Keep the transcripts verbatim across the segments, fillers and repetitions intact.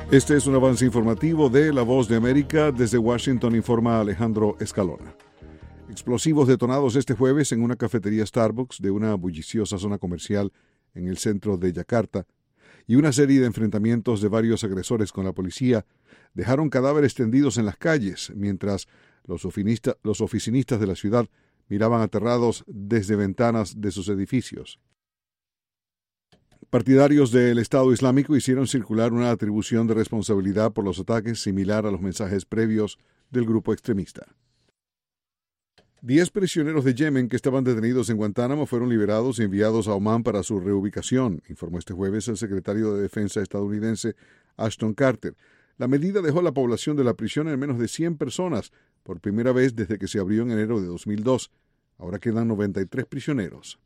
Este es un avance informativo de La Voz de América. Desde Washington informa Alejandro Escalona. Explosivos detonados este jueves en una cafetería Starbucks de una bulliciosa zona comercial en el centro de Yakarta y una serie de enfrentamientos de varios agresores con la policía dejaron cadáveres tendidos en las calles, mientras los, ofinista, los oficinistas de la ciudad miraban aterrados desde ventanas de sus edificios. Partidarios del Estado Islámico hicieron circular una atribución de responsabilidad por los ataques similar a los mensajes previos del grupo extremista. Diez prisioneros de Yemen que estaban detenidos en Guantánamo fueron liberados y enviados a Omán para su reubicación, informó este jueves el secretario de Defensa estadounidense Ashton Carter. La medida dejó la población de la prisión en menos de cien personas, por primera vez desde que se abrió en enero de dos mil dos. Ahora quedan noventa y tres prisioneros.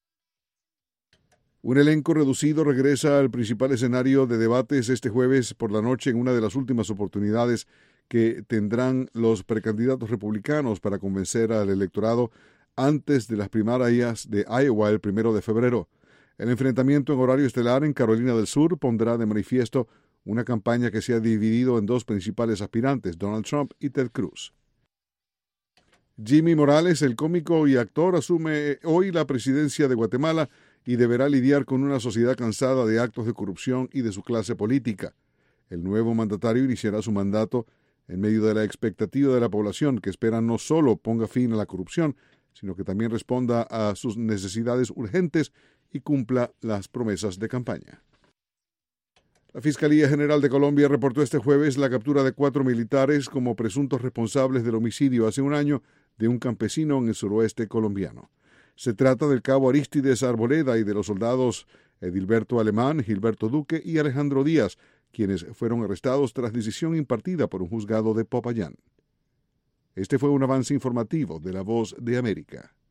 Un elenco reducido regresa al principal escenario de debates este jueves por la noche en una de las últimas oportunidades que tendrán los precandidatos republicanos para convencer al electorado antes de las primarias de Iowa el primero de febrero. El enfrentamiento en horario estelar en Carolina del Sur pondrá de manifiesto una campaña que se ha dividido en dos principales aspirantes, Donald Trump y Ted Cruz. Jimmy Morales, el cómico y actor, asume hoy la presidencia de Guatemala y deberá lidiar con una sociedad cansada de actos de corrupción y de su clase política. El nuevo mandatario iniciará su mandato en medio de la expectativa de la población, que espera no solo ponga fin a la corrupción, sino que también responda a sus necesidades urgentes y cumpla las promesas de campaña. La Fiscalía General de Colombia reportó este jueves la captura de cuatro militares como presuntos responsables del homicidio hace un año de un campesino en el suroeste colombiano. Se trata del cabo Aristides Arboleda y de los soldados Edilberto Alemán, Gilberto Duque y Alejandro Díaz, quienes fueron arrestados tras decisión impartida por un juzgado de Popayán. Este fue un avance informativo de La Voz de América.